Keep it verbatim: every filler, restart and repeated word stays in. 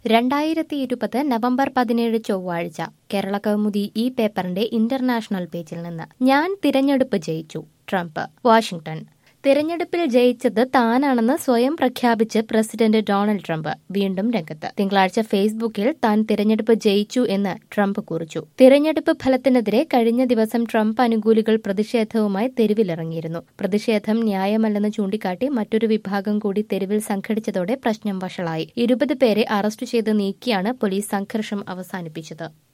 രണ്ടായിരത്തി ഇരുപത് നവംബർ പതിനേഴ് ചൊവ്വാഴ്ച കേരള കൗമുദി ഈ പേപ്പറിന്റെ ഇന്റർനാഷണൽ പേജിൽ നിന്ന് ഞാൻ തിരഞ്ഞെടുപ്പ് ജയിച്ചു ട്രംപ് വാഷിംഗ്ടൺ തിരഞ്ഞെടുപ്പിൽ ജയിച്ചത് താനാണെന്ന് സ്വയം പ്രഖ്യാപിച്ച് പ്രസിഡന്റ് ഡൊണാൾഡ് ട്രംപ് വീണ്ടും രംഗത്ത്. തിങ്കളാഴ്ച ഫേസ്ബുക്കിൽ താൻ തിരഞ്ഞെടുപ്പ് ജയിച്ചു എന്ന് ട്രംപ് കുറിച്ചു. തിരഞ്ഞെടുപ്പ് ഫലത്തിനെതിരെ കഴിഞ്ഞ ദിവസം ട്രംപ് അനുകൂലികൾ പ്രതിഷേധവുമായി തെരുവിലിറങ്ങിയിരുന്നു. പ്രതിഷേധം ന്യായമല്ലെന്ന് ചൂണ്ടിക്കാട്ടി മറ്റൊരു വിഭാഗം കൂടി തെരുവിൽ സംഘടിച്ചതോടെ പ്രശ്നം വഷളായി. ഇരുപത് പേരെ അറസ്റ്റ് ചെയ്ത് നീക്കിയാണ് പോലീസ് സംഘർഷം അവസാനിപ്പിച്ചത്.